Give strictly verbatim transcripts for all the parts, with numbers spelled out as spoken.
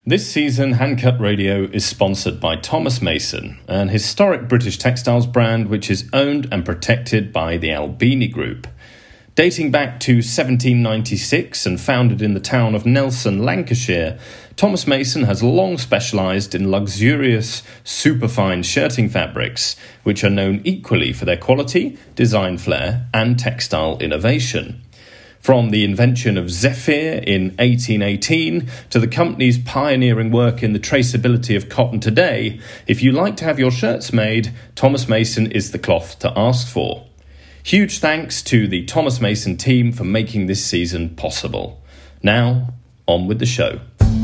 This season, Handcut Radio is sponsored by Thomas Mason, an historic British textiles brand which is owned and protected by the Albini Group. Dating back to seventeen ninety-six and founded in the town of Nelson, Lancashire, Thomas Mason has long specialised in luxurious, superfine shirting fabrics, which are known equally for their quality, design flair and textile innovation. From the invention of Zephyr in eighteen eighteen to the company's pioneering work in the traceability of cotton today, if you like to have your shirts made, Thomas Mason is the cloth to ask for. Huge thanks to the Thomas Mason team for making this season possible. Now, on with the show.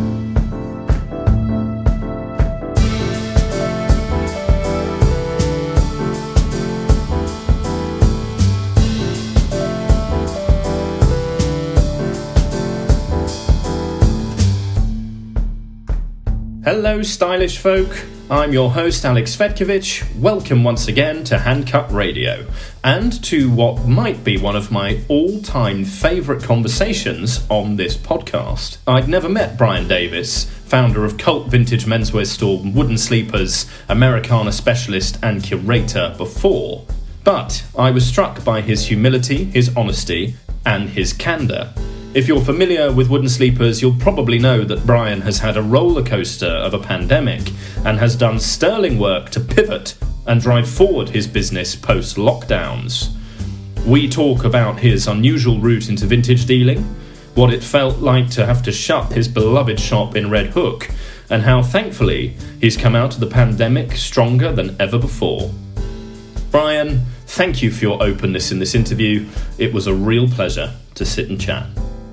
Hello, stylish folk. I'm your host, Alex Svetkovich. Welcome once again to Handcut Radio, and to what might be one of my all-time favourite conversations on this podcast. I'd never met Brian Davis, founder of cult vintage menswear store Wooden Sleepers, Americana specialist and curator, before, but I was struck by his humility, his honesty, and his candour. If you're familiar with Wooden Sleepers, you'll probably know that Brian has had a roller coaster of a pandemic and has done sterling work to pivot and drive forward his business post-lockdowns. We talk about his unusual route into vintage dealing, what it felt like to have to shut his beloved shop in Red Hook, and how thankfully he's come out of the pandemic stronger than ever before. Brian, thank you for your openness in this interview. It was a real pleasure to sit and chat.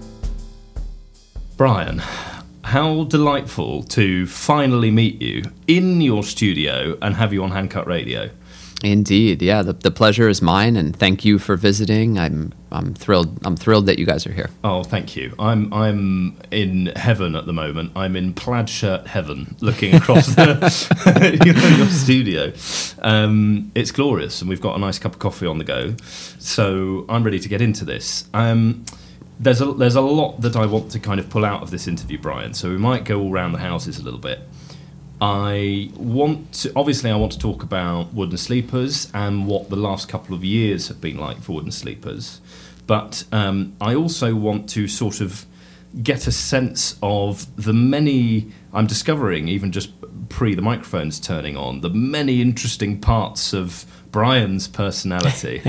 Brian, how delightful to finally meet you in your studio and have you on Handcut Radio. Indeed, yeah. The, the pleasure is mine, and thank you for visiting. I'm I'm thrilled. I'm thrilled that you guys are here. Oh, thank you. I'm I'm in heaven at the moment. I'm in plaid shirt heaven, looking across the you know, your studio. Um, it's glorious, and we've got a nice cup of coffee on the go. So I'm ready to get into this. Um, There's a there's a lot that I want to kind of pull out of this interview, Brian, so we might go all around the houses a little bit. I want to, obviously I want to talk about Wooden Sleepers and what the last couple of years have been like for Wooden Sleepers, but um, I also want to sort of get a sense of the many, I'm discovering, even just pre the microphones turning on, the many interesting parts of Brian's personality.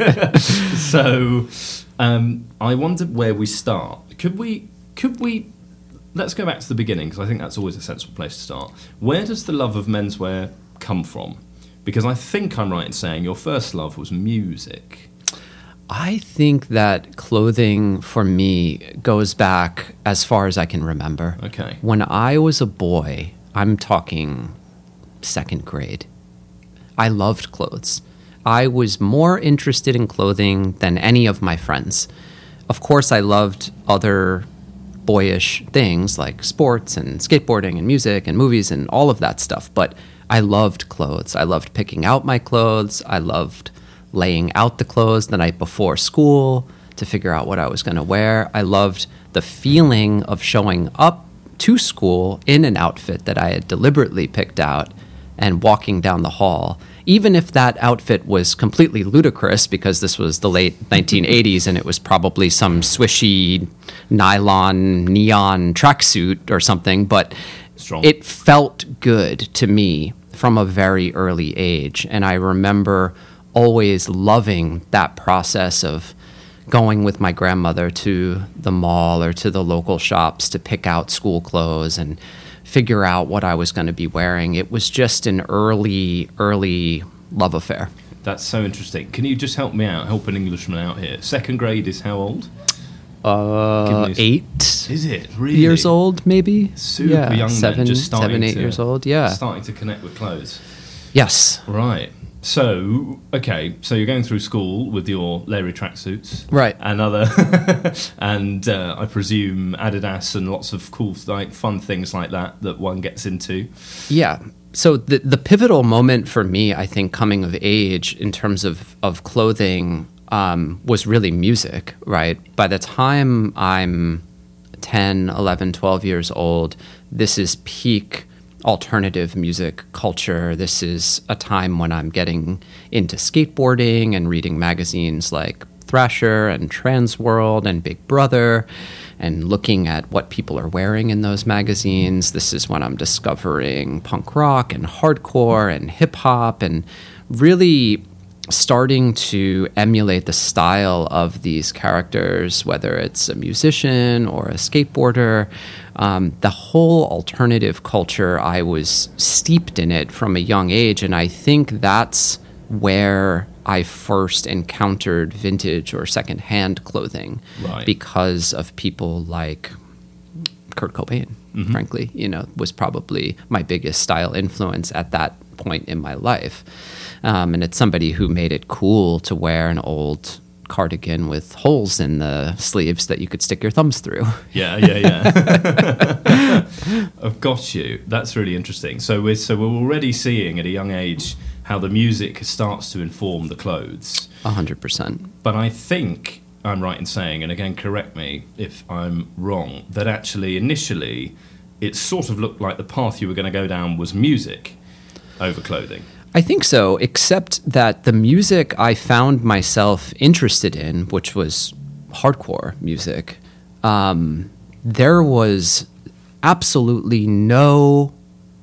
So um, I wondered where we start. Could we, could we, let's go back to the beginning, because I think that's always a sensible place to start. Where does the love of menswear come from? Because I think I'm right in saying your first love was music. I think that clothing for me goes back as far as I can remember. Okay. When I was a boy, I'm talking second grade, I loved clothes. I was more interested in clothing than any of my friends. Of course, I loved other boyish things like sports and skateboarding and music and movies and all of that stuff, but I loved clothes. I loved picking out my clothes. I loved laying out the clothes the night before school to figure out what I was going to wear. I loved the feeling of showing up to school in an outfit that I had deliberately picked out and walking down the hall, even if that outfit was completely ludicrous because this was the late nineteen eighties and it was probably some swishy nylon neon tracksuit or something, but Strong. It felt good to me from a very early age. And I remember always loving that process of going with my grandmother to the mall or to the local shops to pick out school clothes and figure out what I was going to be wearing. It was just an early, early love affair. That's so interesting. Can you just help me out, help an Englishman out here? Second grade is how old? Uh, eight. Is it? Really? Years old, maybe? Super yeah, young seven, then, just starting seven, eight to, years old, yeah. Starting to connect with clothes. Yes. Right. So, okay, so you're going through school with your Larry tracksuits. Right. And other, and uh, I presume Adidas and lots of cool, like, fun things like that that one gets into. Yeah. So the the pivotal moment for me, I think, coming of age in terms of, of clothing um, was really music, right? By the time I'm ten, eleven, twelve years old, this is peak alternative music culture. This is a time when I'm getting into skateboarding and reading magazines like Thrasher and Transworld and Big Brother and looking at what people are wearing in those magazines. This is when I'm discovering punk rock and hardcore and hip hop and really starting to emulate the style of these characters, whether it's a musician or a skateboarder. Um, the whole alternative culture, I was steeped in it from a young age, and I think that's where I first encountered vintage or secondhand clothing, right. because of people like Kurt Cobain, mm-hmm. frankly, you know, was probably my biggest style influence at that point in my life. Um, and it's somebody who made it cool to wear an old cardigan with holes in the sleeves that you could stick your thumbs through. Yeah, yeah, yeah. I've got you. That's really interesting. So we're, so we're already seeing at a young age how the music starts to inform the clothes. A hundred percent. But I think I'm right in saying, and again, correct me if I'm wrong, that actually initially it sort of looked like the path you were going to go down was music over clothing. I think so, except that the music I found myself interested in, which was hardcore music, um, there was absolutely no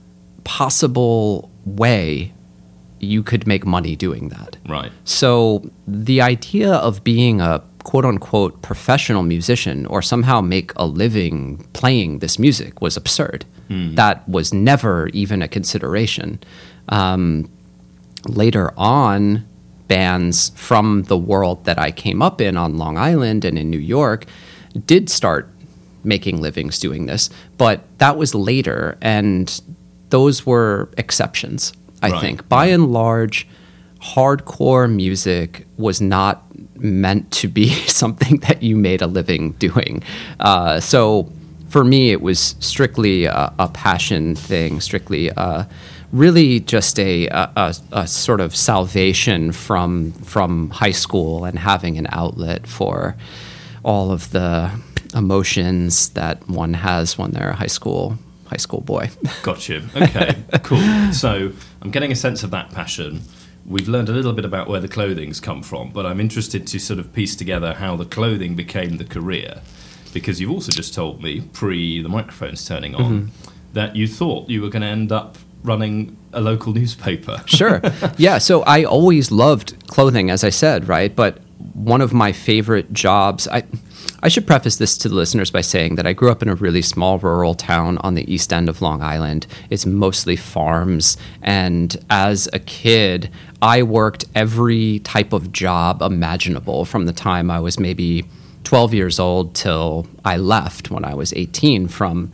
possible way you could make money doing that. Right. So the idea of being a quote-unquote professional musician or somehow make a living playing this music was absurd. Mm. That was never even a consideration. Um, later on, bands from the world that I came up in on Long Island and in New York did start making livings doing this, but that was later, and those were exceptions, I right. think. By and large, hardcore music was not meant to be something that you made a living doing. Uh, so for me, it was strictly a, a passion thing, strictly uh, really just a, a, a sort of salvation from from high school and having an outlet for all of the emotions that one has when they're a high school high school boy. Got you. Okay, cool. So I'm getting a sense of that passion. We've learned a little bit about where the clothing's come from, but I'm interested to sort of piece together how the clothing became the career, because you've also just told me, pre the microphones turning on, mm-hmm. that you thought you were going to end up running a local newspaper. Sure. Yeah, so I always loved clothing, as I said, right? But one of my favorite jobs, I I should preface this to the listeners by saying that I grew up in a really small rural town on the east end of Long Island. It's mostly farms, and as a kid, I worked every type of job imaginable from the time I was maybe twelve years old till I left when I was eighteen, from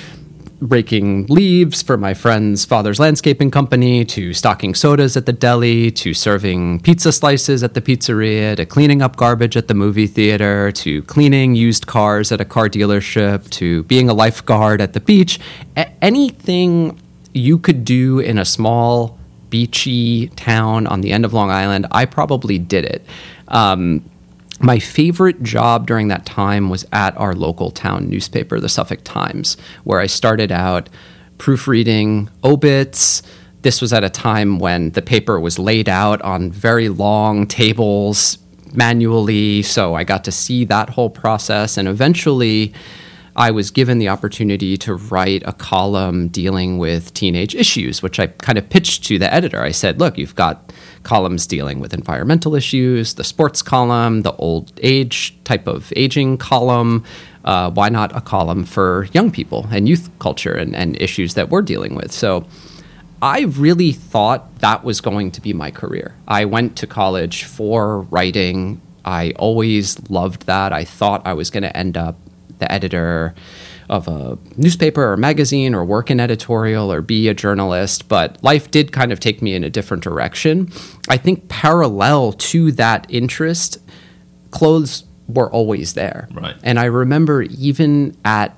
raking leaves for my friend's father's landscaping company, to stocking sodas at the deli, to serving pizza slices at the pizzeria, to cleaning up garbage at the movie theater, to cleaning used cars at a car dealership, to being a lifeguard at the beach. A- anything you could do in a small beachy town on the end of Long Island, I probably did it. Um, My favorite job during that time was at our local town newspaper, the Suffolk Times, where I started out proofreading obits. This was at a time when the paper was laid out on very long tables manually, so I got to see that whole process. And eventually, I was given the opportunity to write a column dealing with teenage issues, which I kind of pitched to the editor. I said, look, you've got columns dealing with environmental issues, the sports column, the old age type of aging column. Uh, why not a column for young people and youth culture and, and issues that we're dealing with? So I really thought that was going to be my career. I went to college for writing. I always loved that. I thought I was going to end up the editor of a newspaper or magazine or work in editorial or be a journalist, but life did kind of take me in a different direction. I think parallel to that interest, clothes were always there. Right. And I remember even at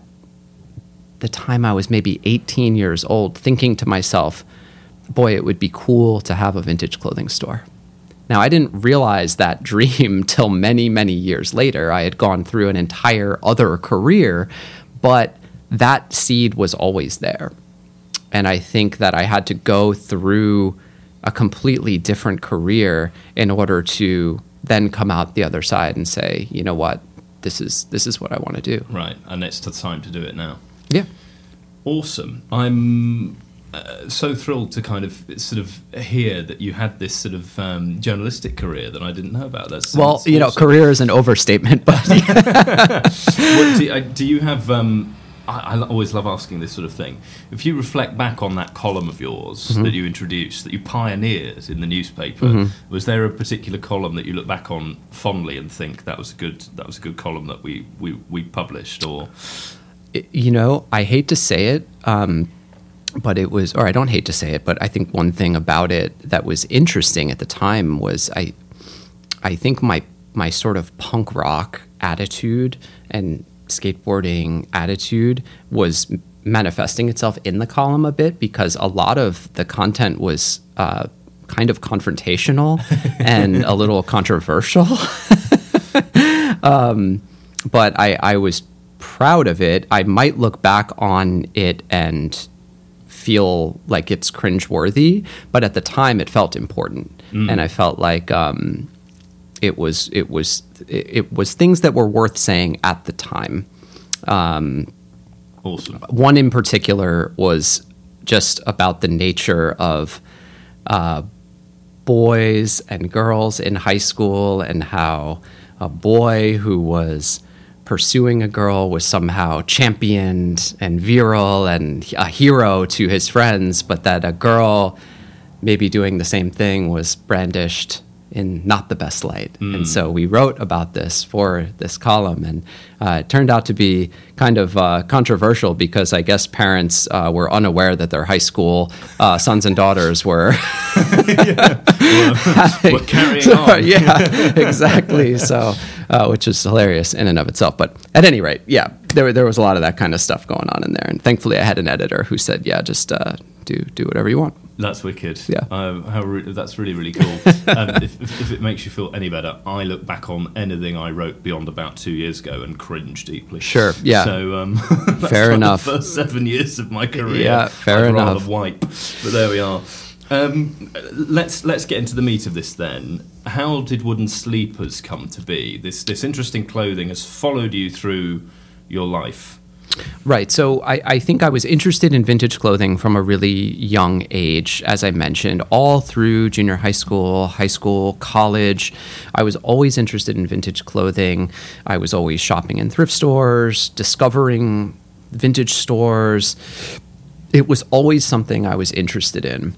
the time I was maybe eighteen years old, thinking to myself, boy, it would be cool to have a vintage clothing store. Now, I didn't realize that dream till many, many years later. I had gone through an entire other career, but that seed was always there. And I think that I had to go through a completely different career in order to then come out the other side and say, you know what, this is this is what I want to do. Right, and it's the time to do it now. Yeah. Awesome. I'm uh, so thrilled to kind of sort of hear that you had this sort of um, journalistic career that I didn't know about. That's well, you awesome. know, career is an overstatement, but what, do, uh, do you have? Um, I, I always love asking this sort of thing. If you reflect back on that column of yours mm-hmm. that you introduced, that you pioneered in the newspaper, mm-hmm. was there a particular column that you look back on fondly and think that was a good that was a good column that we we, we published? Or you know, I hate to say it, um, but it was, or I don't hate to say it, but I think one thing about it that was interesting at the time was I, I think my my sort of punk rock attitude and skateboarding attitude was manifesting itself in the column a bit, because a lot of the content was uh, kind of confrontational and a little controversial. um, but I, I was proud of it. I might look back on it and feel like it's cringeworthy, but at the time it felt important, mm. and I felt like um, it was it was it, it was things that were worth saying at the time. Um, awesome. One in particular was just about the nature of uh, boys and girls in high school, and how a boy who was pursuing a girl was somehow championed and virile and a hero to his friends, but that a girl maybe doing the same thing was brandished in not the best light. Mm. And so we wrote about this for this column, and uh, it turned out to be kind of uh, controversial, because I guess parents uh, were unaware that their high school uh, sons and daughters were yeah. well, having, we're carrying so, on. Yeah, exactly. So, uh, which is hilarious in and of itself. But at any rate, yeah, there there was a lot of that kind of stuff going on in there, and thankfully I had an editor who said, yeah, just uh, do do whatever you want. That's wicked. Yeah, um, how re- that's really really cool. um, if, if, if it makes you feel any better, I look back on anything I wrote beyond about two years ago and cringe deeply. Sure. Yeah. So um, that's fair like enough. The first seven years of my career. Yeah. Fair I'd enough. Rather wipe, but there we are. Um, let's let's get into the meat of this then. How did Wooden Sleepers come to be? This this interesting clothing has followed you through your life. Right. So I, I think I was interested in vintage clothing from a really young age, as I mentioned, all through junior high school, high school, college. I was always interested in vintage clothing. I was always shopping in thrift stores, discovering vintage stores. It was always something I was interested in.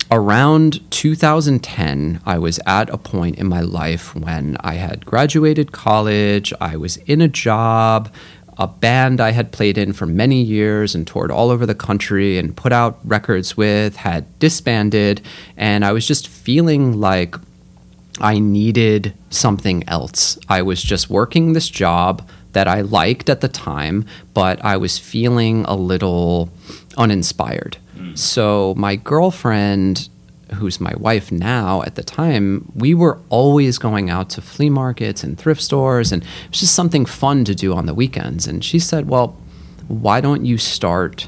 Around two thousand ten, I was at a point in my life when I had graduated college, I was in a job, a band I had played in for many years and toured all over the country and put out records with had disbanded, and I was just feeling like I needed something else. I was just working this job that I liked at the time, but I was feeling a little uninspired. Mm. So my girlfriend, who's my wife now, at the time, we were always going out to flea markets and thrift stores, and it was just something fun to do on the weekends. And she said, well, why don't you start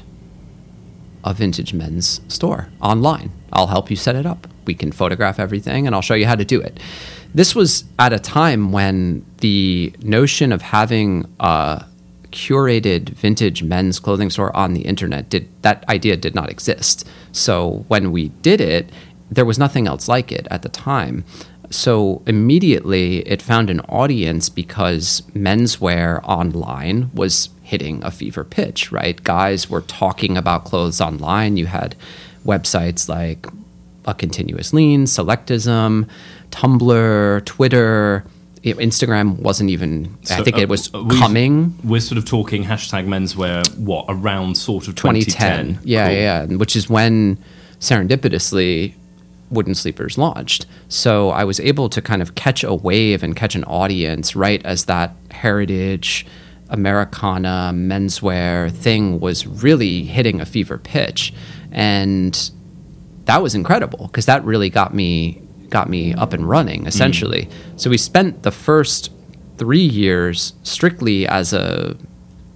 a vintage men's store online? I'll help you set it up. We can photograph everything, and I'll show you how to do it. This was at a time when the notion of having a curated vintage men's clothing store on the internet, did that idea did not exist. So when we did it, there was nothing else like it at the time. So immediately it found an audience because menswear online was hitting a fever pitch, right? Guys were talking about clothes online. You had websites like A Continuous Lean, Selectism, Tumblr, Twitter. Instagram wasn't even, so, I think uh, it was coming. We're sort of talking hashtag menswear, what, around sort of twenty ten? twenty ten. Yeah, cool. yeah, which is when serendipitously Wooden Sleepers launched. So I was able to kind of catch a wave and catch an audience right as that heritage, Americana, menswear thing was really hitting a fever pitch. And that was incredible because that really got me got me up and running, essentially. Mm. So we spent the first three years strictly as a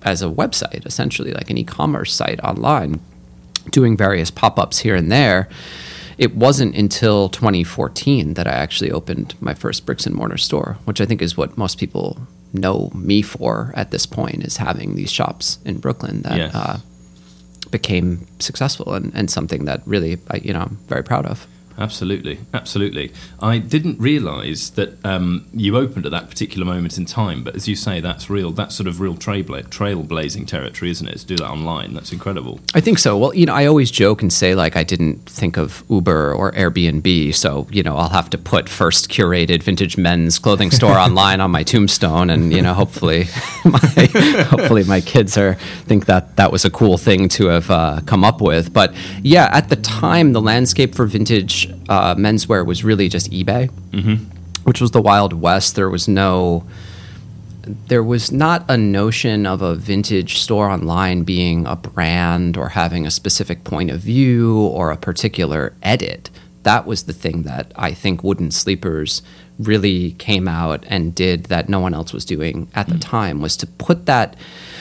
as a website, essentially like an e-commerce site online, doing various pop-ups here and there. It wasn't until twenty fourteen that I actually opened my first bricks and mortar store, which I think is what most people know me for at this point, is having these shops in Brooklyn that Yes. uh, became successful and, and something that really, I, you know, I'm very proud of. Absolutely, absolutely. I didn't realise that um, you opened at that particular moment in time, but as you say, that's real. That's sort of real trailbla- trailblazing territory, isn't it? To do that online, that's incredible. I think so. Well, you know, I always joke and say, like, I didn't think of Uber or Airbnb, so, you know, I'll have to put first curated vintage men's clothing store online on my tombstone, and, you know, hopefully my hopefully my kids are think that that was a cool thing to have uh, come up with. But yeah, at the time, the landscape for vintage uh, menswear was really just eBay, mm-hmm. which was the Wild West. There was no... There was not a notion of a vintage store online being a brand or having a specific point of view or a particular edit. That was the thing that I think Wooden Sleepers really came out and did that no one else was doing at the time, was to put that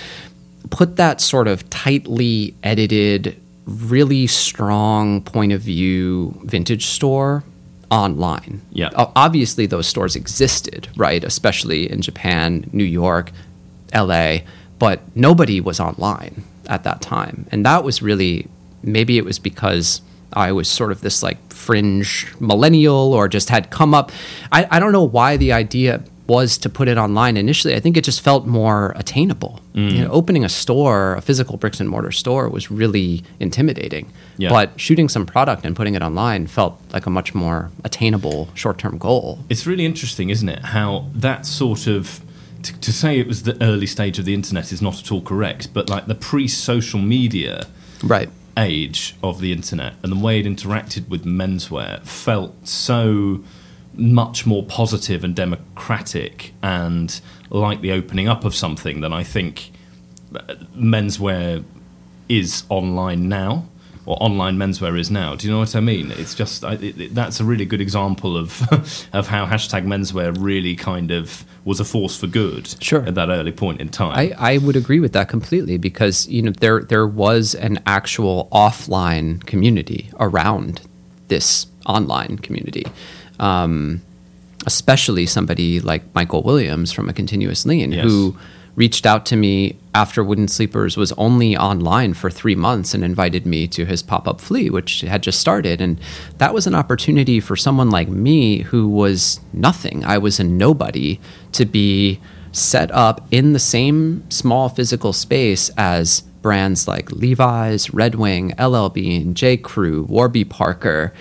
put that sort of tightly edited, really strong point of view vintage store online. Yeah. O- Obviously, those stores existed, right? Especially in Japan, New York, L A, but nobody was online at that time. And that was really, maybe it was because I was sort of this like fringe millennial or just had come up. I, I don't know why the idea was to put it online initially. I think it just felt more attainable. Mm. You know, opening a store, a physical bricks and mortar store, was really intimidating. Yeah. But shooting some product and putting it online felt like a much more attainable short-term goal. It's really interesting, isn't it, how that sort of... To, to say it was the early stage of the internet is not at all correct, but like the pre-social media... Right. age of the internet and the way it interacted with menswear felt so much more positive and democratic and like the opening up of something than I think menswear is online now, or online menswear is now. Do you know what I mean? It's just I, it, it, that's a really good example of of how hashtag menswear really kind of was a force for good. Sure. At that early point in time. I, I would agree with that completely, because you know there there was an actual offline community around this online community. Um, especially somebody like Michael Williams from A Continuous Lean, Yes. who reached out to me after Wooden Sleepers was only online for three months and invited me to his pop-up flea, which had just started. And that was an opportunity for someone like me who was nothing. I was a nobody, to be set up in the same small physical space as brands like Levi's, Red Wing, L L Bean, J. Crew, Warby Parker,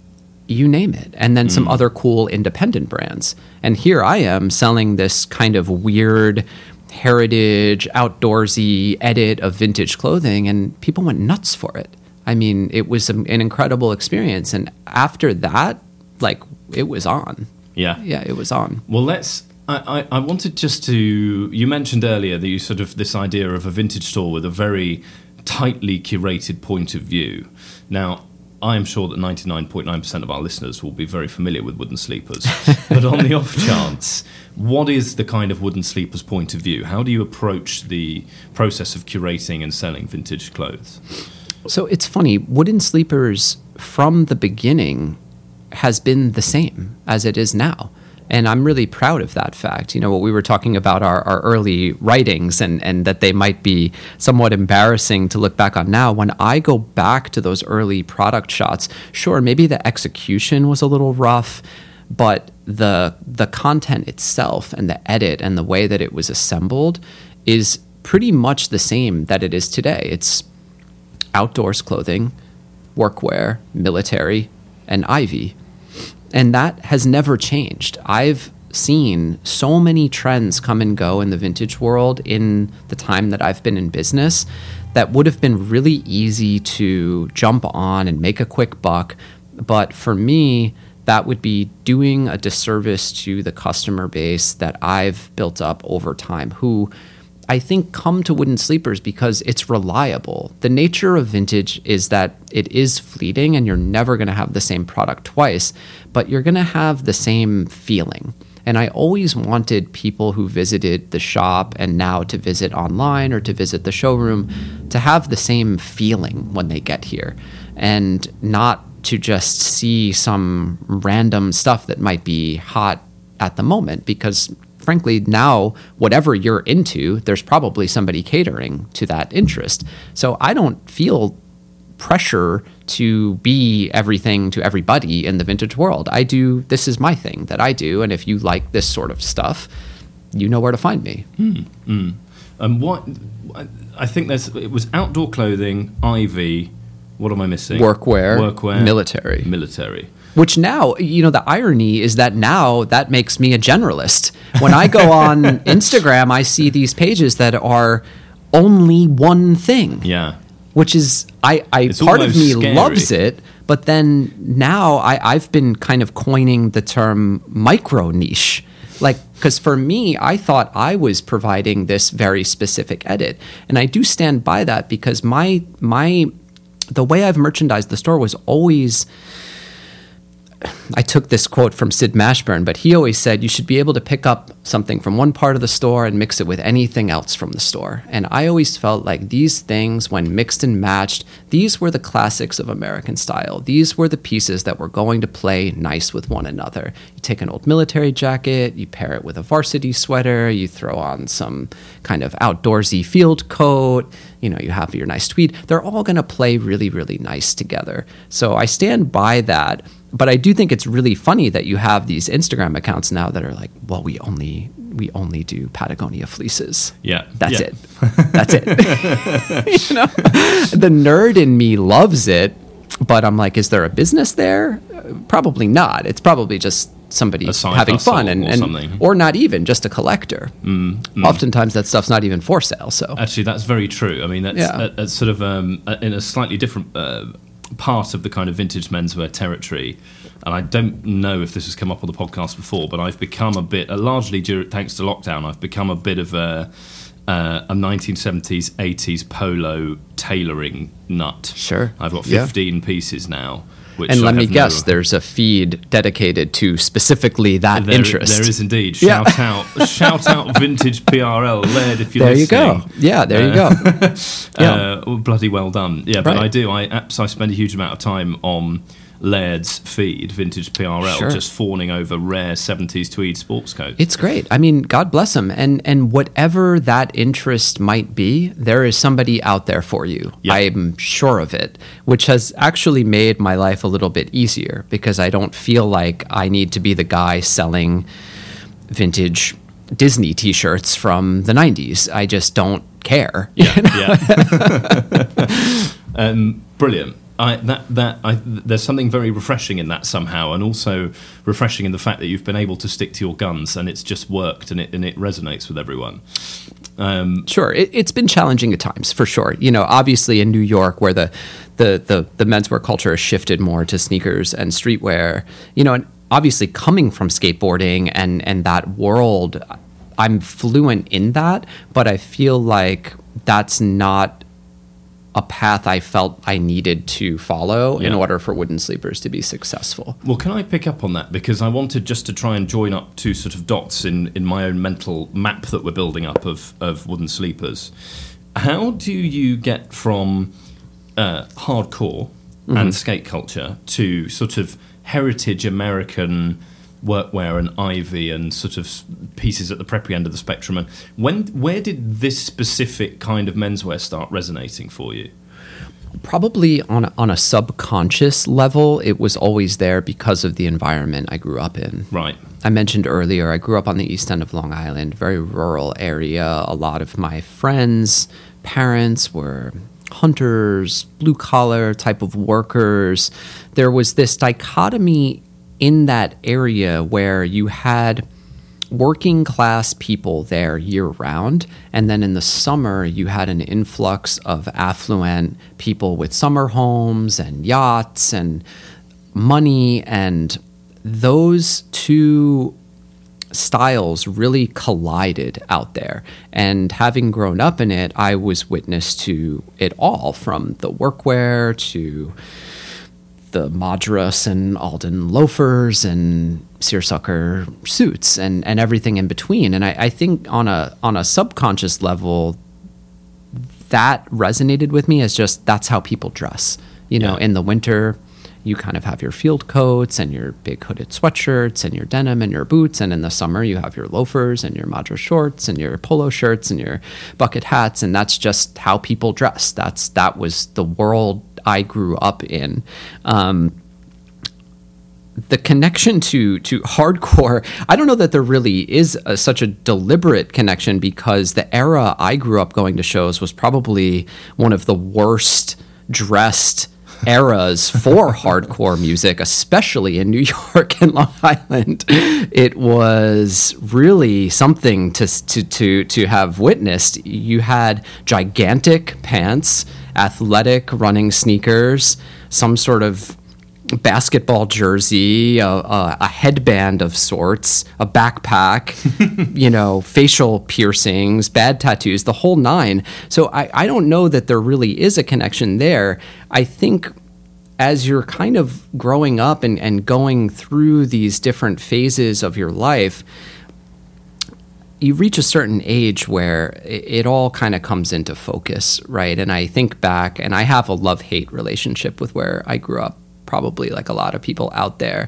you name it, and then some other cool independent brands. And here I am selling this kind of weird heritage, outdoorsy edit of vintage clothing, and people went nuts for it. I mean, it was an incredible experience. And after that, like, it was on. Yeah. Yeah, it was on. Well, let's... I, I, I wanted just to... You mentioned earlier that you sort of... This idea of a vintage store with a very tightly curated point of view. Now, I am sure that ninety-nine point nine percent of our listeners will be very familiar with Wooden Sleepers. But on the off chance, what is the kind of Wooden Sleepers point of view? How do you approach the process of curating and selling vintage clothes? So it's funny, Wooden Sleepers from the beginning has been the same as it is now. And I'm really proud of that fact. You know, what we were talking about our, our early writings and, and that they might be somewhat embarrassing to look back on now. When I go back to those early product shots, sure, maybe the execution was a little rough, but the the content itself and the edit and the way that it was assembled is pretty much the same that it is today. It's outdoors clothing, workwear, military, and Ivy. And that has never changed. I've seen so many trends come and go in the vintage world in the time that I've been in business that would have been really easy to jump on and make a quick buck. But for me, that would be doing a disservice to the customer base that I've built up over time, who I think come to Wooden Sleepers because it's reliable. The nature of vintage is that it is fleeting and you're never going to have the same product twice, but you're going to have the same feeling. And I always wanted people who visited the shop and now to visit online or to visit the showroom to have the same feeling when they get here, and not to just see some random stuff that might be hot at the moment, because frankly, now whatever you're into, there's probably somebody catering to that interest. So I don't feel pressure to be everything to everybody in the vintage world. I do, this is my thing that I do, and if you like this sort of stuff, you know where to find me. Mm, mm. And what, I think there's, it was outdoor clothing, Ivy, what am I missing? Workwear, Workwear, military. Military. Which now, you know, the irony is that now that makes me a generalist. When I go on Instagram, I see these pages that are only one thing. Yeah. Which is, I, I It's part of almost me scary. loves it, but then now I, I've been kind of coining the term micro niche. Like, because for me, I thought I was providing this very specific edit. And I do stand by that, because my my the way I've merchandised the store was always, I took this quote from Sid Mashburn, but he always said you should be able to pick up something from one part of the store and mix it with anything else from the store. And I always felt like these things, when mixed and matched, these were the classics of American style. These were the pieces that were going to play nice with one another. You take an old military jacket, you pair it with a varsity sweater, you throw on some kind of outdoorsy field coat, you know, you have your nice tweed. They're all going to play really, really nice together. So I stand by that. But I do think it's really funny that you have these Instagram accounts now that are like, well, we only we only do Patagonia fleeces. Yeah. That's yeah. it. That's it. You know? The nerd in me loves it, but I'm like, is there a business there? Probably not. It's probably just somebody having fun and, or and something. or not even, just a collector. Mm, mm. Oftentimes that stuff's not even for sale. So Actually, that's very true. I mean, that's, Yeah. that, that's sort of um, in a slightly different uh, part of the kind of vintage menswear territory. And I don't know if this has come up on the podcast before, but I've become a bit, uh, largely due, thanks to lockdown, I've become a bit of a, uh, a nineteen seventies, eighties polo tailoring nut. Sure. I've got Yeah. fifteen pieces now. Which and I let me have guess, no, there's a feed dedicated to specifically that there, interest. There is indeed. Yeah. Shout out, shout out, Vintage P R L, Laird, if you're there you listening. go. Yeah, there you Uh, go. Yeah. Uh, well, bloody well done. Yeah, but Right. I do. I abs- I spend a huge amount of time on Laird's feed, Vintage P R L, Sure. just fawning over rare seventies tweed sports coats. It's great. I mean, God bless them. And and whatever that interest might be, there is somebody out there for you. Yeah. I'm sure of it, which has actually made my life a little bit easier, because I don't feel like I need to be the guy selling vintage Disney t-shirts from the nineties. I just don't care. Yeah, yeah. um, brilliant. I, that that I, there's something very refreshing in that somehow, and also refreshing in the fact that you've been able to stick to your guns and it's just worked and it and it resonates with everyone. Um, Sure, it, it's been challenging at times, for sure. You know, obviously in New York, where the, the the the menswear culture has shifted more to sneakers and streetwear, you know, and obviously coming from skateboarding and and that world, I'm fluent in that, but I feel like that's not a path I felt I needed to follow in Yeah. order for Wooden Sleepers to be successful. Well, can I pick up on that? Because I wanted just to try and join up two sort of dots in, in my own mental map that we're building up of, of Wooden Sleepers. How do you get from uh, hardcore Mm-hmm. and skate culture to sort of heritage American workwear and Ivy and sort of s- pieces at the preppy end of the spectrum? And when, where did this specific kind of menswear start resonating for you? Probably on a, on a subconscious level, it was always there because of the environment I grew up in. Right. I mentioned earlier, I grew up on the east end of Long Island, very rural area. A lot of my friends' parents were hunters, blue-collar type of workers. There was this dichotomy in that area where you had working class people there year round, and then in the summer you had an influx of affluent people with summer homes and yachts and money, and those two styles really collided out there. And having grown up in it, I was witness to it all, from the workwear to the Madras and Alden loafers and seersucker suits and, and everything in between. And I, I think on a on a subconscious level, that resonated with me as just that's how people dress. You know, Yeah. in the winter, you kind of have your field coats and your big hooded sweatshirts and your denim and your boots. And in the summer, you have your loafers and your Madras shorts and your polo shirts and your bucket hats. And that's just how people dress. That's that was the world I grew up in. Um, the connection to to hardcore, I don't know that there really is a, such a deliberate connection, because the era I grew up going to shows was probably one of the worst dressed eras for hardcore music, especially in New York and Long Island. It was really something to to to to have witnessed. You had gigantic pants, athletic running sneakers, some sort of basketball jersey, a, a, a headband of sorts, a backpack, you know, facial piercings, bad tattoos, the whole nine. So I, I don't know that there really is a connection there. I think as you're kind of growing up and, and going through these different phases of your life, you reach a certain age where it, it all kind of comes into focus, right? And I think back, and I have a love-hate relationship with where I grew up, probably like a lot of people out there.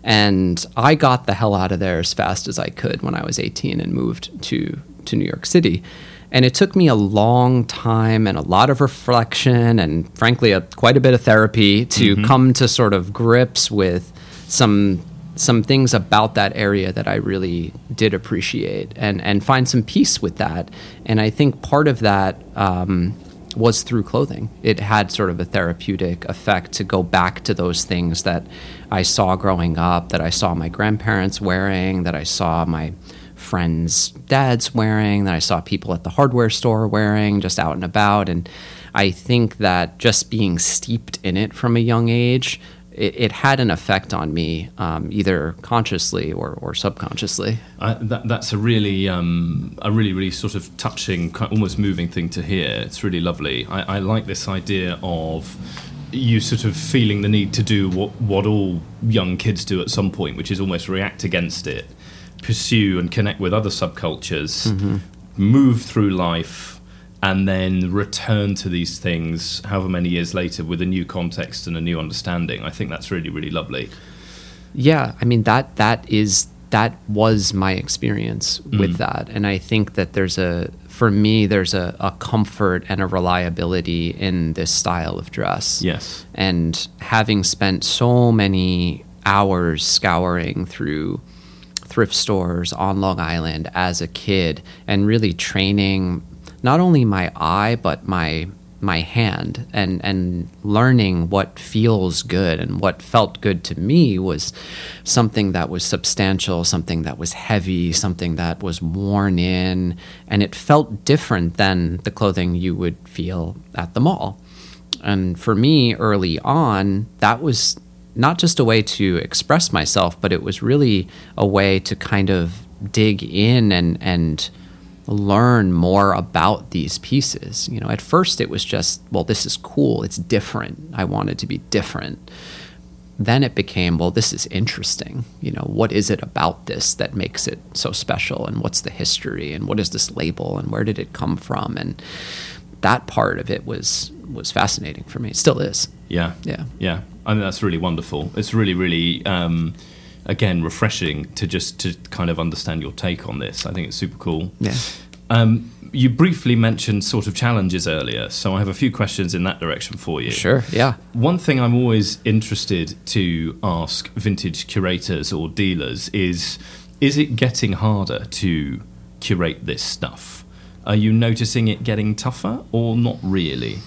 And I got the hell out of there as fast as I could when I was eighteen and moved to, to New York City. And it took me a long time and a lot of reflection and frankly, a, quite a bit of therapy to mm-hmm. come to sort of grips with some some things about that area that I really did appreciate and, and find some peace with that. And I think part of that um, was through clothing. It had sort of a therapeutic effect to go back to those things that I saw growing up, that I saw my grandparents wearing, that I saw my friends' dads wearing, that I saw people at the hardware store wearing, just out and about. And I think that just being steeped in it from a young age, it, it had an effect on me, um, either consciously or, or subconsciously. Uh, that, that's a really, um, a really, really sort of touching, almost moving thing to hear. It's really lovely. I, I like this idea of you sort of feeling the need to do what, what all young kids do at some point, which is almost react against it, pursue and connect with other subcultures, mm-hmm. move through life, and then return to these things however many years later with a new context and a new understanding. I think that's really, really lovely. Yeah, I mean, that that is that was my experience with mm. that. And I think that there's a, for me, there's a, a comfort and a reliability in this style of dress. Yes. And having spent so many hours scouring through thrift stores on Long Island as a kid and really training not only my eye but my my hand and and learning what feels good, and what felt good to me was something that was substantial, something that was heavy, something that was worn in, and it felt different than the clothing you would feel at the mall. And for me early on, that was not just a way to express myself, but it was really a way to kind of dig in and and learn more about these pieces. You know, at first it was just, well, this is cool, it's different, I wanted to be different. Then it became, well, this is interesting. You know, what is it about this that makes it so special, and what's the history, and what is this label, and where did it come from? And that part of it was was fascinating for me. It still is. Yeah. Yeah. Yeah. I think that's really wonderful. It's really, really, um, again, refreshing to just to kind of understand your take on this. I think it's super cool. Yeah. Um, you briefly mentioned sort of challenges earlier, so I have a few questions in that direction for you. Sure, yeah. One thing I'm always interested to ask vintage curators or dealers is, is it getting harder to curate this stuff? Are you noticing it getting tougher or not really?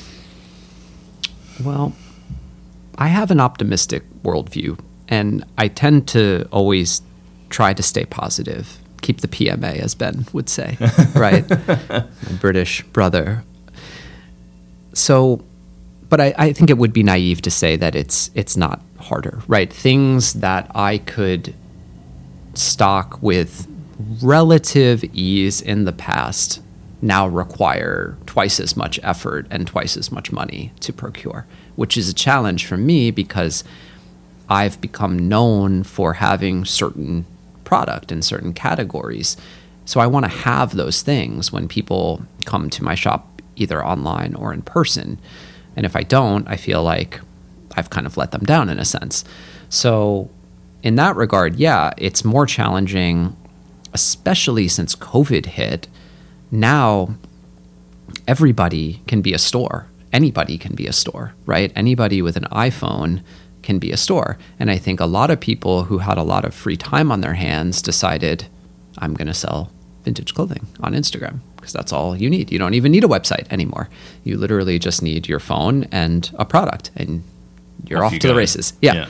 Well, I have an optimistic worldview, and I tend to always try to stay positive. Keep the P M A, as Ben would say, right? My British brother. So, but I, I think it would be naive to say that it's it's not harder, right? Things that I could stock with relative ease in the past now require twice as much effort and twice as much money to procure, which is a challenge for me because I've become known for having certain product in certain categories. So I want to have those things when people come to my shop, either online or in person. And if I don't, I feel like I've kind of let them down in a sense. So in that regard, yeah, it's more challenging, especially since COVID hit. Now everybody can be a store. Anybody can be a store, right? Anybody with an iPhone can be a store. And I think a lot of people who had a lot of free time on their hands decided, I'm going to sell vintage clothing on Instagram, because that's all you need. You don't even need a website anymore. You literally just need your phone and a product, and you're off, off you to go. the races. Yeah. yeah.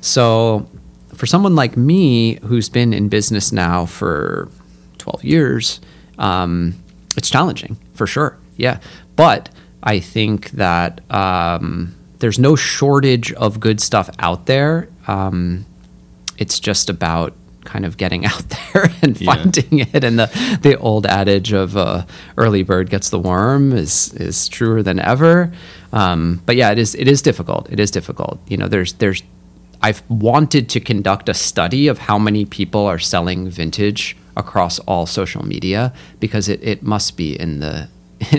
So for someone like me who's been in business now for twelve years, um, it's challenging for sure. Yeah. But I think that um, there's no shortage of good stuff out there. Um, it's just about kind of getting out there and yeah. finding it. And the, the old adage of uh, early bird gets the worm is is truer than ever. Um, but yeah, it is it is difficult. It is difficult. You know, there's there's I've wanted to conduct a study of how many people are selling vintage across all social media, because it, it must be in the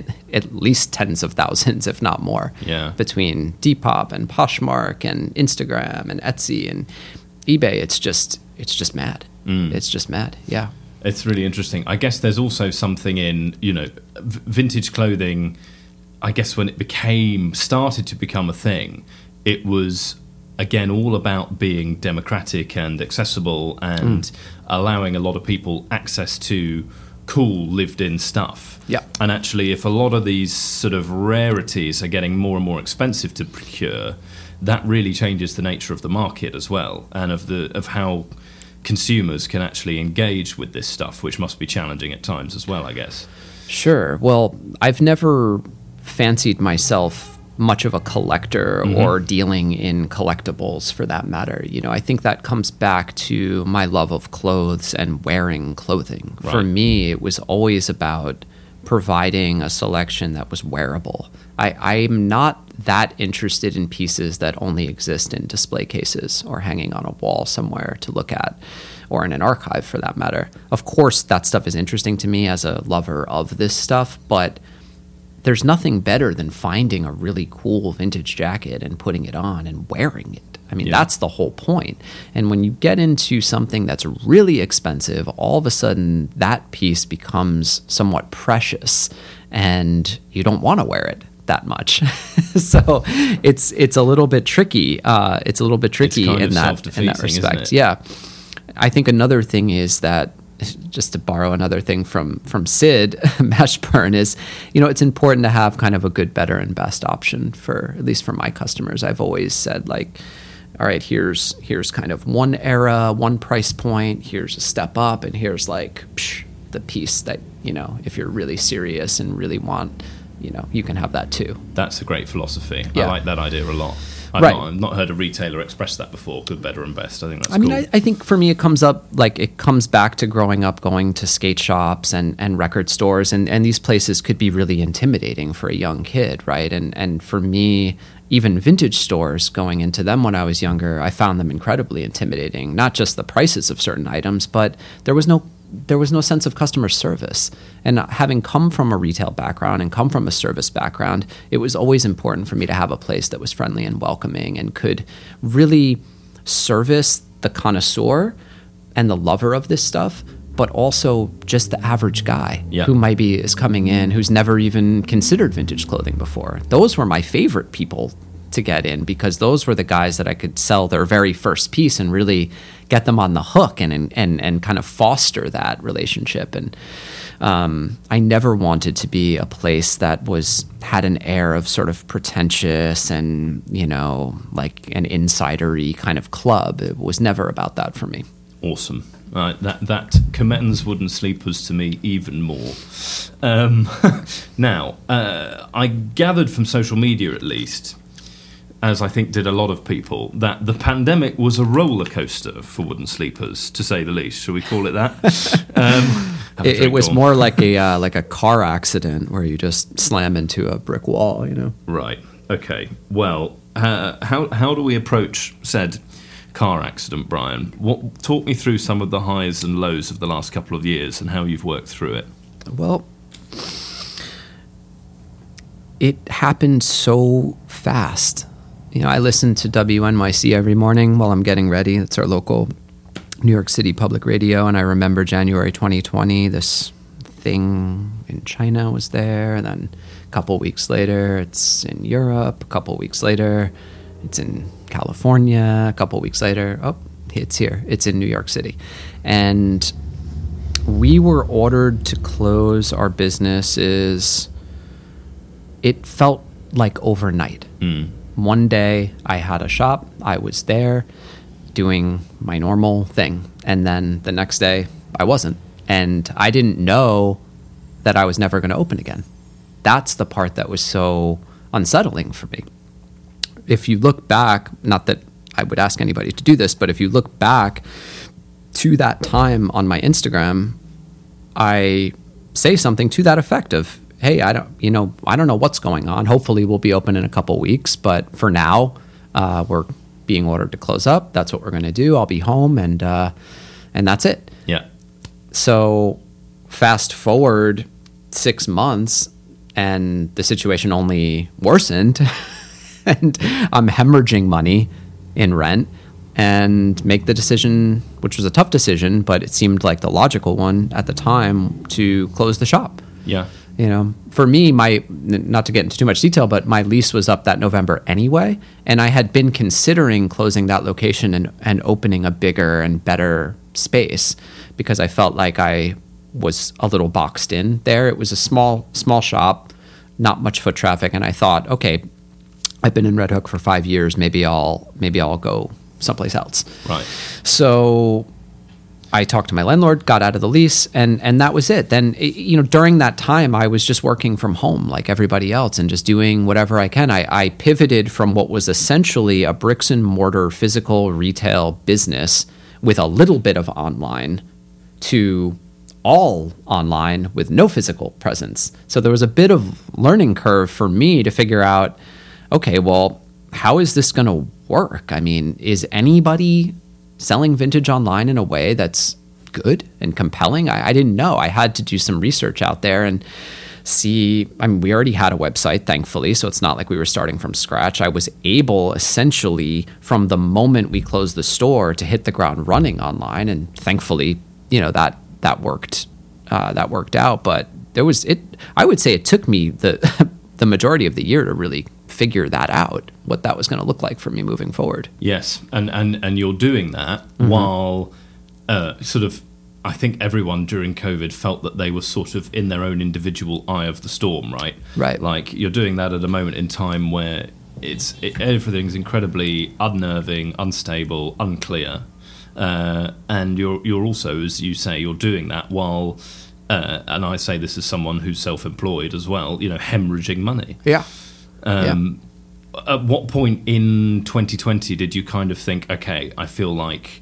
at least tens of thousands, if not more, yeah. between Depop and Poshmark and Instagram and Etsy and eBay. It's just it's just mad. Mm. It's just mad. Yeah. It's really interesting. I guess there's also something in, you know, v- vintage clothing. I guess when it became started to become a thing, it was again all about being democratic and accessible and mm. allowing a lot of people access to cool lived-in stuff. Yeah. And actually, if a lot of these sort of rarities are getting more and more expensive to procure, that really changes the nature of the market as well, and of the of how consumers can actually engage with this stuff, which must be challenging at times as well, I guess. Sure. Well, I've never fancied myself much of a collector mm-hmm. or dealing in collectibles for that matter. You know, I think that comes back to my love of clothes and wearing clothing. Right. For me, it was always about providing a selection that was wearable. I, I'm not that interested in pieces that only exist in display cases or hanging on a wall somewhere to look at, or in an archive for that matter. Of course, that stuff is interesting to me as a lover of this stuff, but there's nothing better than finding a really cool vintage jacket and putting it on and wearing it. I mean, yeah. that's the whole point. And when you get into something that's really expensive, all of a sudden that piece becomes somewhat precious and you don't want to wear it that much. So it's it's a little bit tricky. Uh, it's a little bit tricky in that in that respect. Yeah. I think another thing is that, just to borrow another thing from from Sid Mashburn, is, you know, it's important to have kind of a good, better, and best option for, at least for my customers. I've always said, like, all right, here's here's kind of one era, one price point, here's a step up, and here's like psh, the piece that, you know, if you're really serious and really want, you know, you can have that too. That's a great philosophy. Yeah. I like that idea a lot. I've, right. not, I've not heard a retailer express that before. Good, better, and best. I think that's I mean, cool. I, I think for me, it comes up, like, it comes back to growing up going to skate shops and, and record stores. And, and these places could be really intimidating for a young kid, right? And, and for me, even vintage stores, going into them when I was younger, I found them incredibly intimidating. Not just the prices of certain items, but there was no there was no sense of customer service. And having come from a retail background and come from a service background, it was always important for me to have a place that was friendly and welcoming and could really service the connoisseur and the lover of this stuff, but also just the average guy yeah. who maybe is coming in, who's never even considered vintage clothing before. Those were my favorite people to get in, because those were the guys that I could sell their very first piece and really get them on the hook and and and kind of foster that relationship. And um, I never wanted to be a place that was had an air of sort of pretentious and, you know, like an insider-y kind of club. It was never about that for me. Awesome. Uh, that that commends Wooden Sleepers to me even more. Um, now, uh, I gathered from social media, at least, as I think did a lot of people, that the pandemic was a roller coaster for Wooden Sleepers, to say the least. Shall we call it that? um, it, it was on. more like a uh, like a car accident where you just slam into a brick wall, you know. Right. Okay. Well, uh, how how do we approach said car accident, Brian? What talk me through some of the highs and lows of the last couple of years and how you've worked through it. Well, it happened so fast. You know, I listen to W N Y C every morning while I'm getting ready. It's our local New York City public radio, and I remember January twenty twenty, this thing in China was there, and then a couple weeks later, it's in Europe. A couple weeks later, it's in California. A couple weeks later, oh, it's here. It's in New York City. And we were ordered to close our businesses. It felt like overnight. Mm. One day I had a shop. I was there doing my normal thing. And then the next day I wasn't. And I didn't know that I was never going to open again. That's the part that was so unsettling for me. If you look back, not that I would ask anybody to do this, but if you look back to that time on my Instagram, I say something to that effect of, hey, I don't, you know, I don't know what's going on. Hopefully we'll be open in a couple weeks, but for now, uh, we're being ordered to close up. That's what we're going to do. I'll be home, and uh, and that's it. Yeah. So fast forward six months, and the situation only worsened, and I'm hemorrhaging money in rent, and make the decision, which was a tough decision, but it seemed like the logical one at the time, to close the shop. Yeah. You know, for me, my, not to get into too much detail, but my lease was up that November anyway, and I had been considering closing that location and, and opening a bigger and better space because I felt like I was a little boxed in there. It was a small, small shop, not much foot traffic, and I thought, okay, I've been in Red Hook for five years. Maybe I'll, maybe I'll go someplace else. Right. So I talked to my landlord, got out of the lease, and, and that was it. Then, you know, during that time, I was just working from home like everybody else and just doing whatever I can. I, I pivoted from what was essentially a bricks and mortar physical retail business with a little bit of online to all online with no physical presence. So there was a bit of learning curve for me to figure out, okay, well, how is this going to work? I mean, is anybody selling vintage online in a way that's good and compelling? I, I didn't know. I had to do some research out there and see. I mean, we already had a website, thankfully, so it's not like we were starting from scratch. I was able, essentially, from the moment we closed the store, to hit the ground running online, and thankfully, you know, that that worked. Uh, that worked out. But there was it. I would say it took me the the majority of the year to really figure that out, what that was going to look like for me moving forward. Yes, and and, and you're doing that mm-hmm. while uh, sort of, I think everyone during COVID felt that they were sort of in their own individual eye of the storm, right? Right. Like you're doing that at a moment in time where it's it, everything's incredibly unnerving, unstable, unclear, uh, and you're you're also, as you say, you're doing that while, uh, and I say this as someone who's self-employed as well, you know, hemorrhaging money. Yeah. Um, yeah. At what point in twenty twenty did you kind of think, okay, I feel like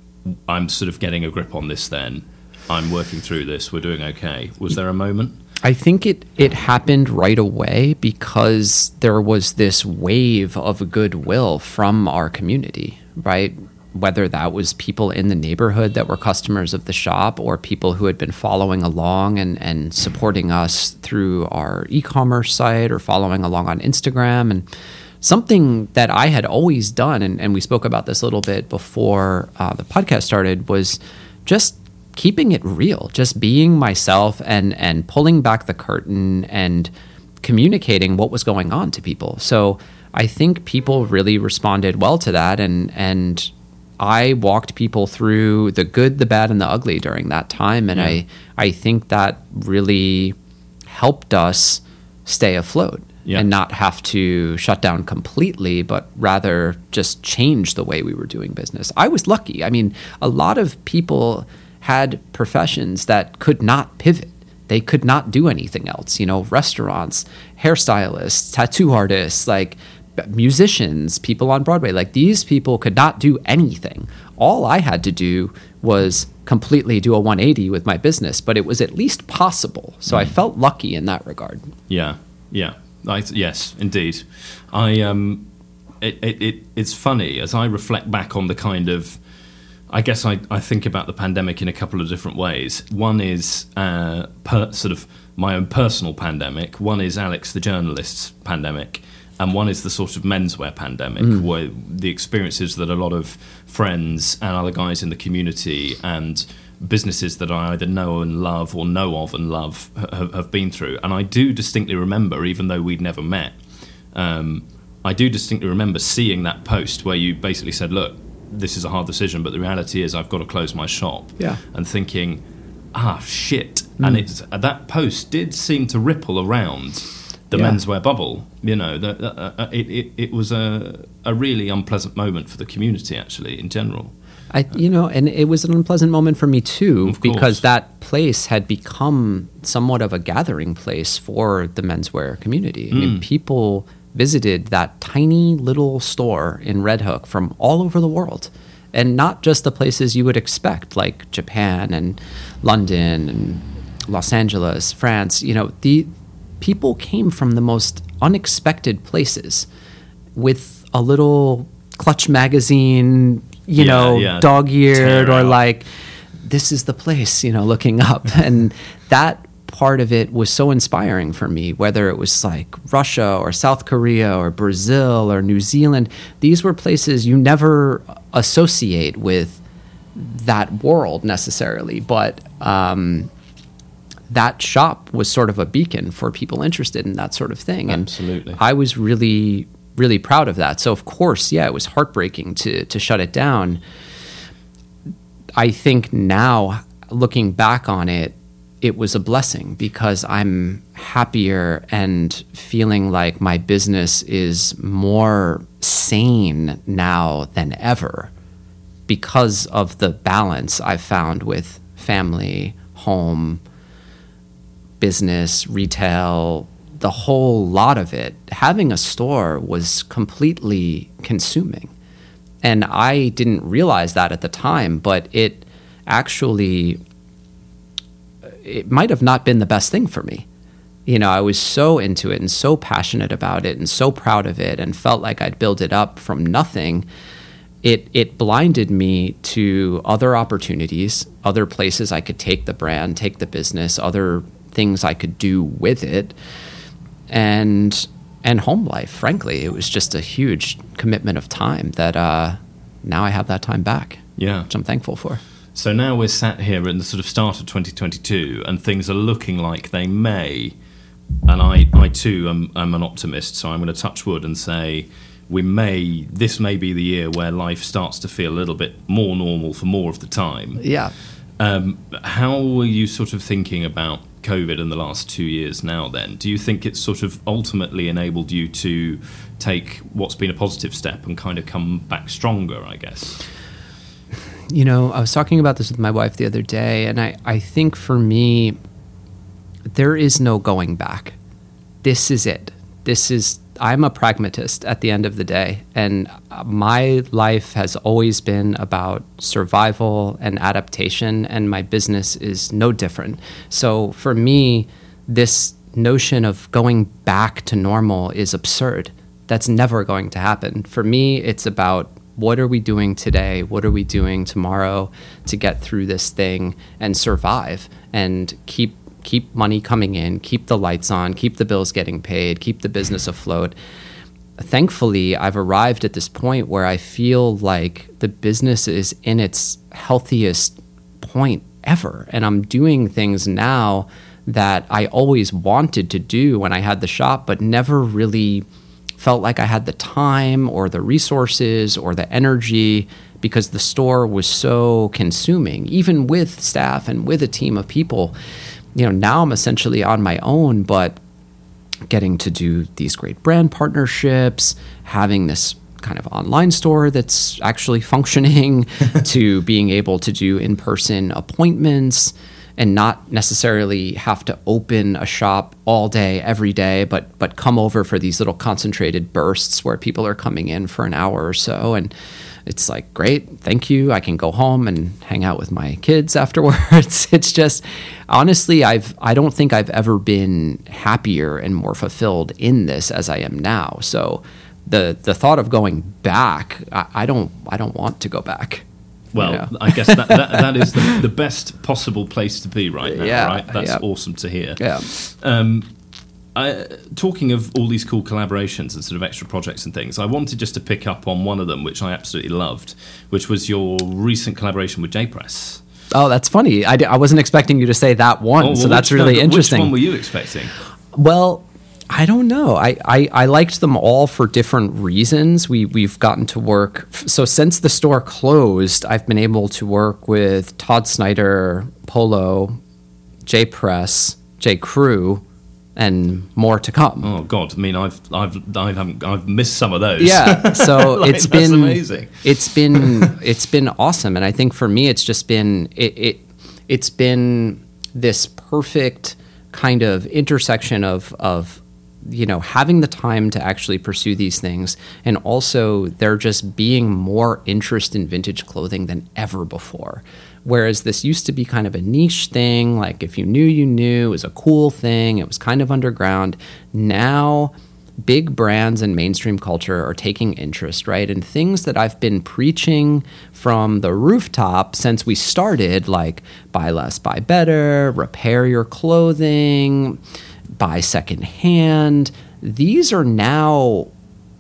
I'm sort of getting a grip on this then, I'm working through this, we're doing okay? Was there a moment? I think it, it happened right away because there was this wave of goodwill from our community, right? Whether that was people in the neighborhood that were customers of the shop or people who had been following along and, and supporting us through our e-commerce site or following along on Instagram. And something that I had always done, and, and we spoke about this a little bit before uh, the podcast started, was just keeping it real, just being myself and, and pulling back the curtain and communicating what was going on to people. So I think people really responded well to that, and and I walked people through the good, the bad, and the ugly during that time, and yeah. I I think that really helped us stay afloat yeah. and not have to shut down completely, but rather just change the way we were doing business. I was lucky. I mean, a lot of people had professions that could not pivot. They could not do anything else. You know, restaurants, hairstylists, tattoo artists, like musicians, people on Broadway, like these people could not do anything. All I had to do was completely do a one eighty with my business, but it was at least possible. So mm. I felt lucky in that regard. Yeah, yeah. I, yes, indeed. I um, it, it, it it's funny as I reflect back on the kind of. I guess I, I think about the pandemic in a couple of different ways. One is uh, per, sort of my own personal pandemic. One is Alex the journalist's pandemic. And one is the sort of menswear pandemic, mm. where the experiences that a lot of friends and other guys in the community and businesses that I either know and love or know of and love have, have been through. And I do distinctly remember, even though we'd never met, um, I do distinctly remember seeing that post where you basically said, look, this is a hard decision, but the reality is I've got to close my shop. Yeah. And thinking, ah, shit. Mm. And it's, that post did seem to ripple around the yeah. menswear bubble. You know, the, uh, it, it, it was a, a really unpleasant moment for the community, actually, in general. I, you know, and it was an unpleasant moment for me, too, because that place had become somewhat of a gathering place for the menswear community. I mm. mean, people visited that tiny little store in Red Hook from all over the world, and not just the places you would expect, like Japan and London and Los Angeles, France. You know, the people came from the most unexpected places with a little Clutch magazine, you yeah, know, yeah. dog-eared, or like, this is the place, you know, looking up. And that part of it was so inspiring for me, whether it was like Russia or South Korea or Brazil or New Zealand. These were places you never associate with that world necessarily, but um, that shop was sort of a beacon for people interested in that sort of thing. Absolutely. And I was really, really proud of that. So of course, yeah, it was heartbreaking to to shut it down. I think now, looking back on it, it was a blessing because I'm happier and feeling like my business is more sane now than ever because of the balance I've found with family, home, business, retail, the whole lot of it. Having a store was completely consuming. And I didn't realize that at the time, but it actually... it might have not been the best thing for me. You know, I was so into it and so passionate about it and so proud of it and felt like I'd built it up from nothing. It it blinded me to other opportunities, other places I could take the brand, take the business, other things I could do with it, and and home life. Frankly, it was just a huge commitment of time that uh, now I have that time back, yeah, which I'm thankful for. So now we're sat here in the sort of start of twenty twenty-two, and things are looking like they may, and I, I too am, am an optimist, so I'm going to touch wood and say we may, this may be the year where life starts to feel a little bit more normal for more of the time. Yeah. Um, how are you sort of thinking about COVID in the last two years now then? Do you think it's sort of ultimately enabled you to take what's been a positive step and kind of come back stronger, I guess? You know, I was talking about this with my wife the other day, and I, I think for me, there is no going back. This is it. This is, I'm a pragmatist at the end of the day, and my life has always been about survival and adaptation, and my business is no different. So for me, this notion of going back to normal is absurd. That's never going to happen. For me, it's about what are we doing today? What are we doing tomorrow to get through this thing and survive and keep keep money coming in, keep the lights on, keep the bills getting paid, keep the business afloat. Thankfully, I've arrived at this point where I feel like the business is in its healthiest point ever. And I'm doing things now that I always wanted to do when I had the shop, but never really felt like I had the time or the resources or the energy because the store was so consuming, even with staff and with a team of people. You know, now I'm essentially on my own, but getting to do these great brand partnerships, having this kind of online store that's actually functioning, to being able to do in-person appointments and not necessarily have to open a shop all day, every day, but but come over for these little concentrated bursts where people are coming in for an hour or so. And it's like, great, thank you. I can go home and hang out with my kids afterwards. It's just, honestly, I've I don't think I've ever been happier and more fulfilled in this as I am now. So the the thought of going back, I, I don't I don't want to go back. Well, you know? I guess that, that, that is the, the best possible place to be right now, Yeah, right? That's yeah. awesome to hear. Yeah. Um, I, talking of all these cool collaborations and sort of extra projects and things, I wanted just to pick up on one of them, which I absolutely loved, which was your recent collaboration with J-Press. Oh, that's funny. I, d- I wasn't expecting you to say that one, Oh, well, so that's which, really no, interesting. Which one were you expecting? Well, I don't know. I, I, I liked them all for different reasons. We, we've gotten to work. So since the store closed, I've been able to work with Todd Snyder, Polo, J-Press, J.Crew, and more to come. Oh God! I mean, I've I've I haven't I've missed some of those. Yeah, so Like, it's that's been amazing. It's been it's been awesome, and I think for me, it's just been it, it it's been this perfect kind of intersection of of you know having the time to actually pursue these things, and also there just being more interest in vintage clothing than ever before. Whereas this used to be kind of a niche thing, like if you knew, you knew, it was a cool thing, it was kind of underground. Now, big brands and mainstream culture are taking interest, right? And things that I've been preaching from the rooftop since we started, like buy less, buy better, repair your clothing, buy secondhand, these are now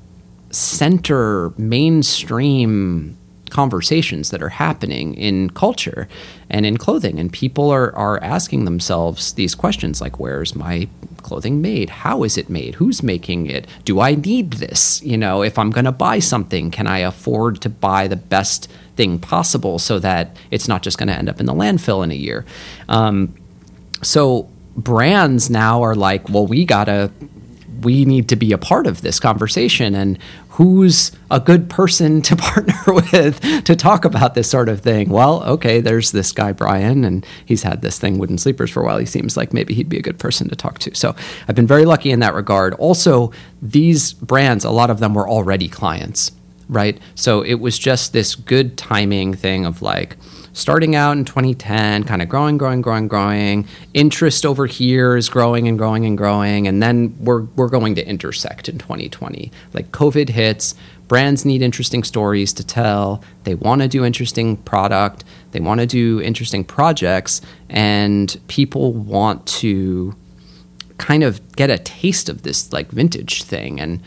center mainstream conversations that are happening in culture and in clothing, and people are are asking themselves these questions like, where's my clothing made? How is it made? Who's making it? Do I need this? You know, if I'm going to buy something, can I afford to buy the best thing possible so that it's not just going to end up in the landfill in a year? Um, so brands now are like, well, we gotta we need to be a part of this conversation, and who's a good person to partner with to talk about this sort of thing? Well, okay, there's this guy, Brian, and he's had this thing, Wooden Sleepers, for a while. He seems like maybe he'd be a good person to talk to. So I've been very lucky in that regard. Also, these brands, a lot of them were already clients, right? So it was just this good timing thing of like, starting out in twenty ten, kind of growing, growing, growing, growing. Interest over here is growing and growing and growing. And then we're we're going to intersect in twenty twenty. Like COVID hits, brands need interesting stories to tell. They want to do interesting product. They want to do interesting projects. And people want to kind of get a taste of this like vintage thing. And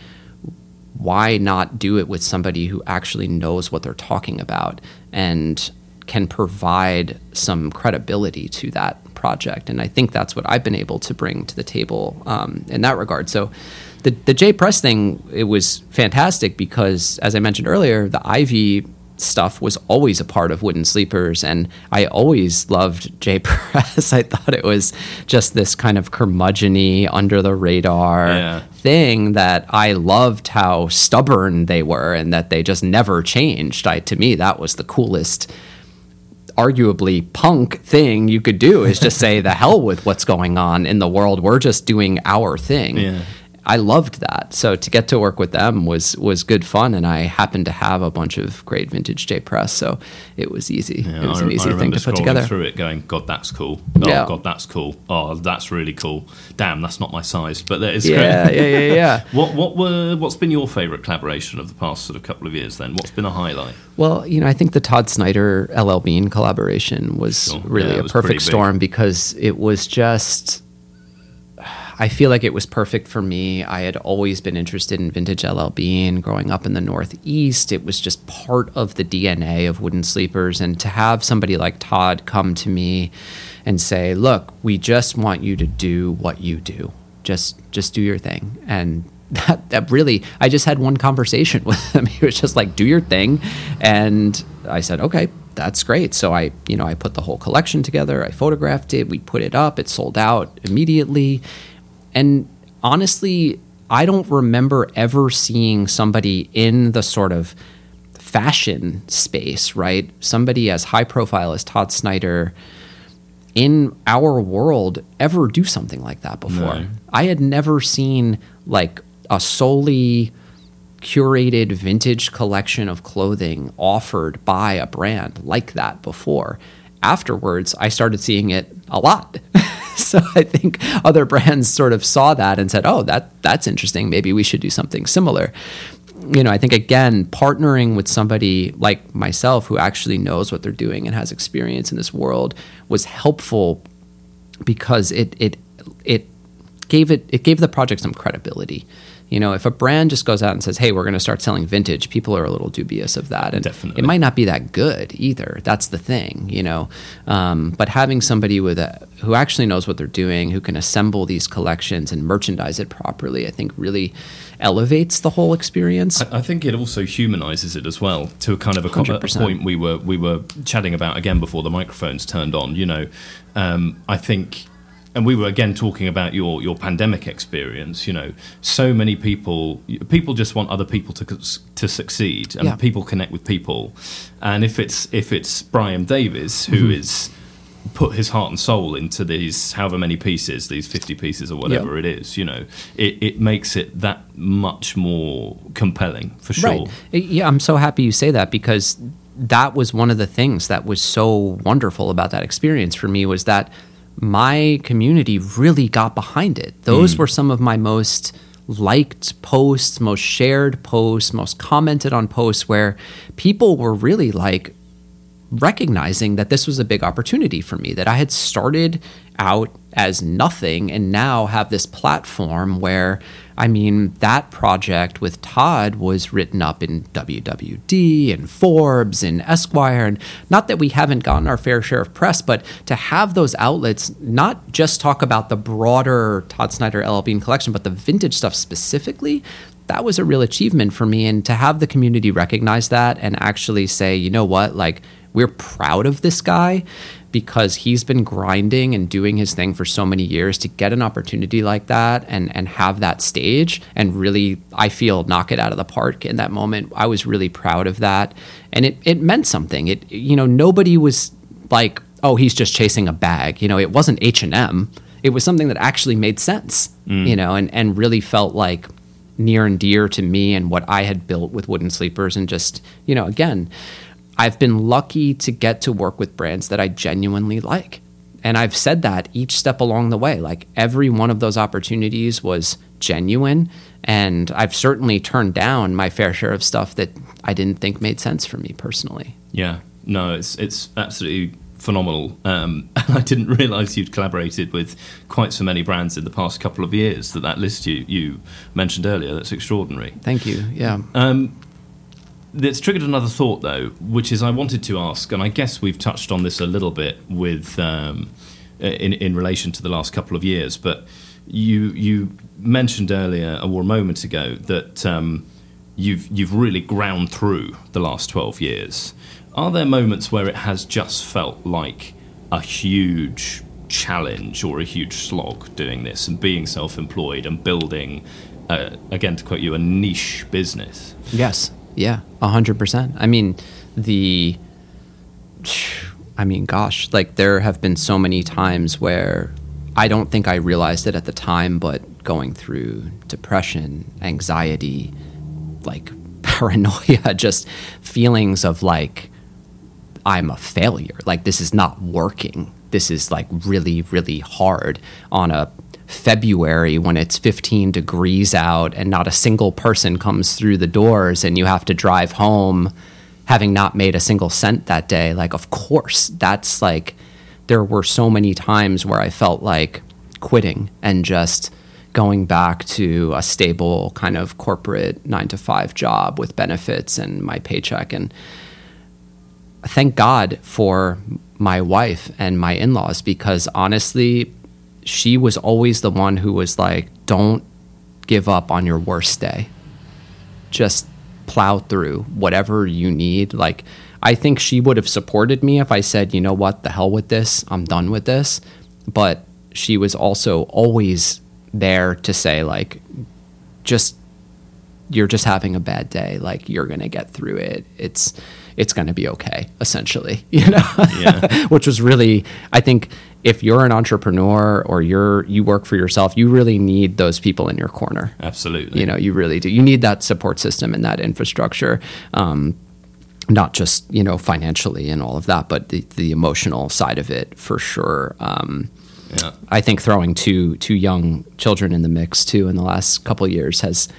why not do it with somebody who actually knows what they're talking about and can provide some credibility to that project? And I think that's what I've been able to bring to the table um, in that regard. So the the J-Press thing, it was fantastic because, as I mentioned earlier, the Ivy stuff was always a part of Wooden Sleepers, and I always loved J-Press. I thought it was just this kind of curmudgeon-y, under-the-radar Yeah. thing that I loved how stubborn they were and that they just never changed. I, to me, that was the coolest, arguably punk thing you could do, is just say the hell with what's going on in the world. We're just doing our thing. Yeah. I loved that. So to get to work with them was was good fun, and I happened to have a bunch of great vintage J-Press, so it was easy. Yeah, it was I, an easy I thing to put scrolling together. through it, going, "God, that's cool. Oh, Yeah. God, that's cool. Oh, that's really cool. Damn, that's not my size, but that is Yeah, great." yeah, yeah, yeah. What what were what's been your favourite collaboration of the past sort of couple of years? Then, what's been a highlight? Well, you know, I think the Todd Snyder L L Bean collaboration was Sure. really Yeah, it a was pretty perfect big. storm because it was just, I feel like it was perfect for me. I had always been interested in vintage L L Bean growing up in the Northeast. It was just part of the D N A of Wooden Sleepers. And to have somebody like Todd come to me and say, look, we just want you to do what you do. Just just do your thing. And that, that really, I just had one conversation with him. He was just like, do your thing. And I said, okay, that's great. So I, you know, I put the whole collection together. I photographed it. We put it up. It sold out immediately. And honestly, I don't remember ever seeing somebody in the sort of fashion space, right? Somebody as high profile as Todd Snyder in our world ever do something like that before. No. I had never seen like a solely curated vintage collection of clothing offered by a brand like that before. Afterwards, I started seeing it a lot. So I think other brands sort of saw that and said, oh, that that's interesting. Maybe we should do something similar. you know, I think, again, partnering with somebody like myself who actually knows what they're doing and has experience in this world was helpful because it it it gave it it gave the project some credibility. You know, if a brand just goes out and says, hey, we're going to start selling vintage, people are a little dubious of that. And Definitely. It might not be that good either. That's the thing, you know. Um, but having somebody with a, who actually knows what they're doing, who can assemble these collections and merchandise it properly, I think really elevates the whole experience. I, I think it also humanizes it as well to a kind of a, co- a point we were we were chatting about again before the microphones turned on. You know, um, I think... And we were again talking about your, your pandemic experience. You know, so many people people just want other people to to succeed, and yeah. people connect with people. And if it's if it's Brian Davies who mm-hmm. is put his heart and soul into these however many pieces, these fifty pieces or whatever yep. it is, you know, it, it makes it that much more compelling for sure. Right. Yeah, I'm so happy you say that because that was one of the things that was so wonderful about that experience for me was that my community really got behind it. Those mm. were some of my most liked posts, most shared posts, most commented on posts where people were really like recognizing that this was a big opportunity for me, that I had started out as nothing and now have this platform where, I mean, that project with Todd was written up in W W D and Forbes and Esquire. And not that we haven't gotten our fair share of press, but to have those outlets not just talk about the broader Todd Snyder L L Bean collection, but the vintage stuff specifically, that was a real achievement for me. And to have the community recognize that and actually say, you know what, like, we're proud of this guy because he's been grinding and doing his thing for so many years to get an opportunity like that and, and have that stage and really, I feel, knock it out of the park in that moment. I was really proud of that. And it, it meant something. It, you know, nobody was like, oh, he's just chasing a bag. You know, it wasn't H and M. It was something that actually made sense, mm. you know, and, and really felt like near and dear to me and what I had built with Wooden Sleepers. And just, you know, again, I've been lucky to get to work with brands that I genuinely like. And I've said that each step along the way. Like every one of those opportunities was genuine. And I've certainly turned down my fair share of stuff that I didn't think made sense for me personally. Yeah, no, it's it's absolutely phenomenal. Um, I didn't realise you'd collaborated with quite so many brands in the past couple of years. That that list you, you mentioned earlier, that's extraordinary. Thank you, yeah. Um, It's triggered another thought, though, which is I wanted to ask, and I guess we've touched on this a little bit with um, in in relation to the last couple of years. But you you mentioned earlier, or a moment ago, that um, you've you've really ground through the last twelve years. Are there moments where it has just felt like a huge challenge or a huge slog doing this and being self-employed and building, uh, again to quote you, a niche business? Yes. Yeah, a hundred percent. I mean, the, I mean, gosh, like there have been so many times where I don't think I realized it at the time, but going through depression, anxiety, like paranoia, just feelings of like, I'm a failure. Like this is not working. This is like really, really hard on a February when it's fifteen degrees out and not a single person comes through the doors and you have to drive home having not made a single cent that day. Like, of course, that's like, there were so many times where I felt like quitting and just going back to a stable kind of corporate nine to five job with benefits and my paycheck. And thank God for my wife and my in-laws, because honestly, she was always the one who was like, don't give up on your worst day. Just plow through whatever you need. Like, I think she would have supported me if I said, you know what, the hell with this, I'm done with this. But she was also always there to say, like, just, you're just having a bad day. Like, you're going to get through it. It's, it's going to be okay, essentially, you know, yeah. Which was really, I think, if you're an entrepreneur or you're you work for yourself, you really need those people in your corner. Absolutely. You know, you really do. You need that support system and that infrastructure, um, not just, you know, financially and all of that, but the, the emotional side of it for sure. Um, yeah. I think throwing two two young children in the mix too in the last couple of years has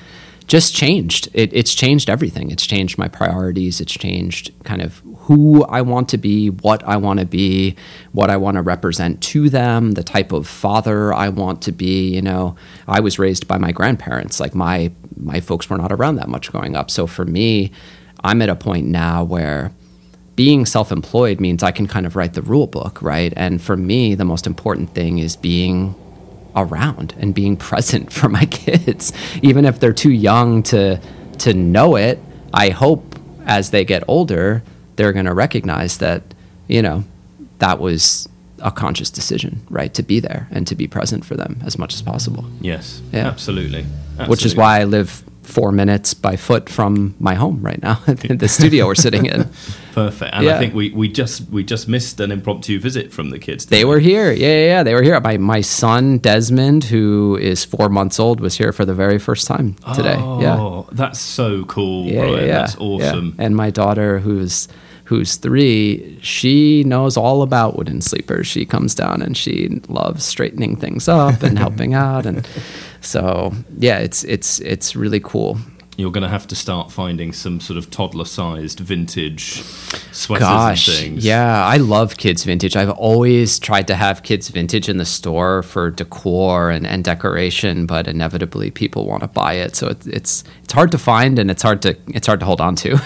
just changed. It, it's changed everything. It's changed my priorities. It's changed kind of who I want to be, what I want to be, what I want to represent to them, the type of father I want to be. You know, I was raised by my grandparents. Like my my folks were not around that much growing up. So for me, I'm at a point now where being self-employed means I can kind of write the rule book, right? And for me, the most important thing is being around and being present for my kids, even if they're too young to to know it. I hope as they get older, they're going to recognize that, you know, that was a conscious decision, right? To be there and to be present for them as much as possible. Yes, yeah. absolutely. absolutely. Which is why I live four minutes by foot from my home right now, the studio we're sitting in. Perfect. And yeah. I think we, we just we just missed an impromptu visit from the kids. They were here. Yeah, yeah, yeah. They were here. My my son, Desmond, who is four months old, was here for the very first time today. Oh, yeah. That's so cool, yeah, Brian. Yeah, yeah. That's awesome. Yeah. And my daughter, who's who's three, she knows all about wooden sleepers. She comes down and she loves straightening things up and helping out. And so, yeah, it's it's it's really cool. You're going to have to start finding some sort of toddler-sized vintage sweaters Gosh, and things. Yeah, I love kids vintage. I've always tried to have kids vintage in the store for decor and, and decoration, but inevitably people want to buy it, so it, it's it's hard to find and it's hard to it's hard to hold on to.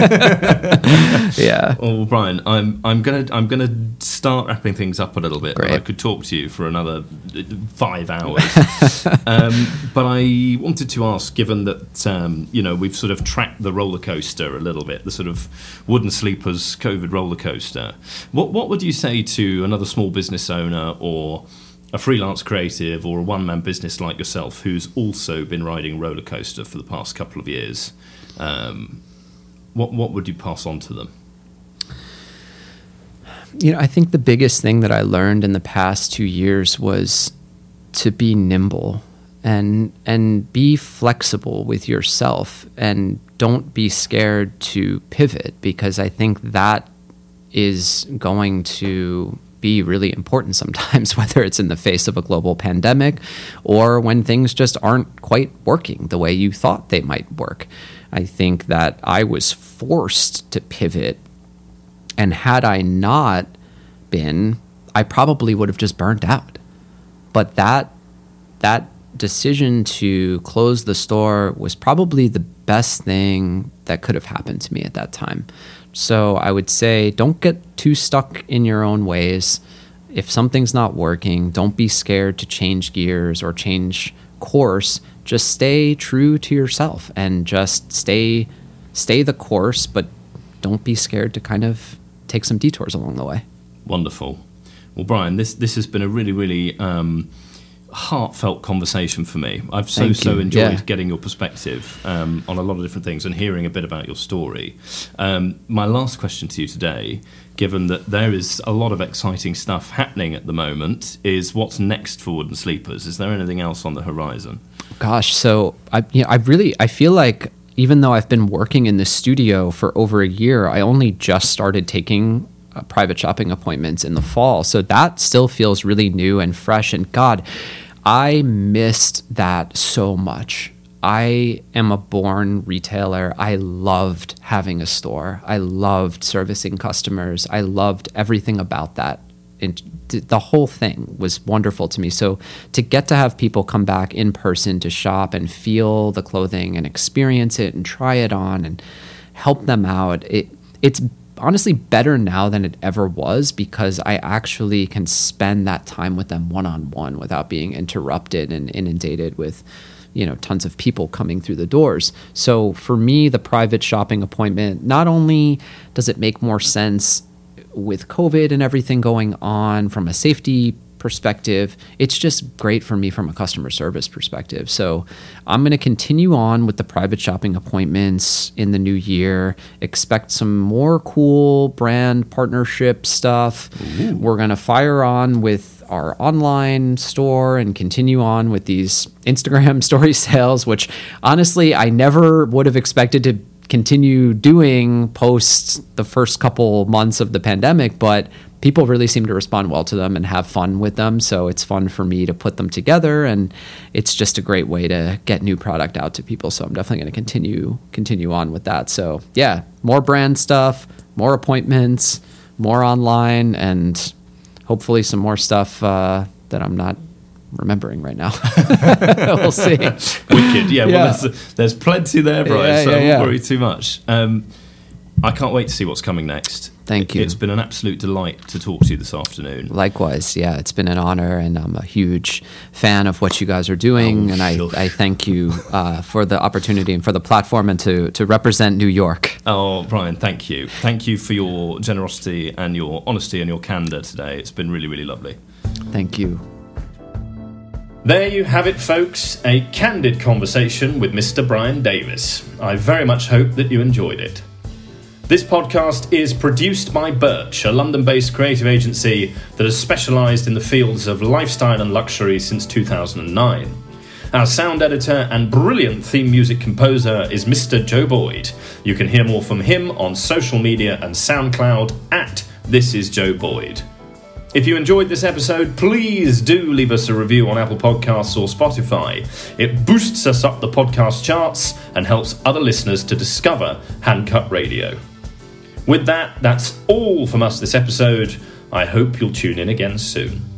Yeah. Well, Brian, I'm I'm gonna I'm gonna start wrapping things up a little bit. Great. I could talk to you for another five hours, um, but I wanted to ask, given that. Um, You know, we've sort of tracked the roller coaster a little bit, the sort of Wooden Sleepers COVID roller coaster. What what would you say to another small business owner or a freelance creative or a one-man business like yourself who's also been riding a roller coaster for the past couple of years? Um, what what would you pass on to them? You know, I think the biggest thing that I learned in the past two years was to be nimble. And and be flexible with yourself and don't be scared to pivot, because I think that is going to be really important sometimes, whether it's in the face of a global pandemic or when things just aren't quite working the way you thought they might work. I think that I was forced to pivot, and had I not been, I probably would have just burned out. But that that decision to close the store was probably the best thing that could have happened to me at that time. So I would say don't get too stuck in your own ways. If something's not working, don't be scared to change gears or change course. Just stay true to yourself and just stay stay the course, but don't be scared to kind of take some detours along the way. Wonderful. Well, Brian, this this has been a really, really um, heartfelt conversation for me. I've so, Thank so you. enjoyed Yeah. getting your perspective um, on a lot of different things and hearing a bit about your story. Um, my last question to you today, given that there is a lot of exciting stuff happening at the moment, is what's next for Wooden Sleepers? Is there anything else on the horizon? Gosh, so I, you know, I really, I feel like even though I've been working in the studio for over a year, I only just started taking uh, private shopping appointments in the fall. So that still feels really new and fresh. And God, I missed that so much. I am a born retailer. I loved having a store. I loved servicing customers. I loved everything about that. And the whole thing was wonderful to me. So to get to have people come back in person to shop and feel the clothing and experience it and try it on and help them out, it it's honestly better now than it ever was, because I actually can spend that time with them one-on-one without being interrupted and inundated with, you know, tons of people coming through the doors. So for me, the private shopping appointment, not only does it make more sense with COVID and everything going on from a safety perspective, it's just great for me from a customer service perspective. So I'm going to continue on with the private shopping appointments in the new year. Expect some more cool brand partnership stuff. Ooh. We're going to fire on with our online store and continue on with these Instagram story sales, which honestly, I never would have expected to continue doing post the first couple months of the pandemic, but people really seem to respond well to them and have fun with them. So it's fun for me to put them together, and it's just a great way to get new product out to people. So I'm definitely going to continue continue on with that. So yeah, more brand stuff, more appointments, more online, and hopefully some more stuff uh, that I'm not remembering right now. We'll see. Wicked. Yeah, yeah. Well, there's, there's plenty there, Brian, yeah, so yeah, I won't yeah. worry too much. Um, I can't wait to see what's coming next. Thank you. It's been an absolute delight to talk to you this afternoon. Likewise, yeah, it's been an honor, and I'm a huge fan of what you guys are doing, oh, and I, I thank you uh, for the opportunity and for the platform and to, to represent New York. Oh, Brian, thank you. Thank you for your generosity and your honesty and your candor today. It's been really, really lovely. Thank you. There you have it, folks, a candid conversation with Mister Brian Davis. I very much hope that you enjoyed it. This podcast is produced by Birch, a London-based creative agency that has specialised in the fields of lifestyle and luxury since two thousand nine. Our sound editor and brilliant theme music composer is Mister Joe Boyd. You can hear more from him on social media and SoundCloud at This Is Joe Boyd. If you enjoyed this episode, please do leave us a review on Apple Podcasts or Spotify. It boosts us up the podcast charts and helps other listeners to discover Handcut Radio. With that, that's all from us this episode. I hope you'll tune in again soon.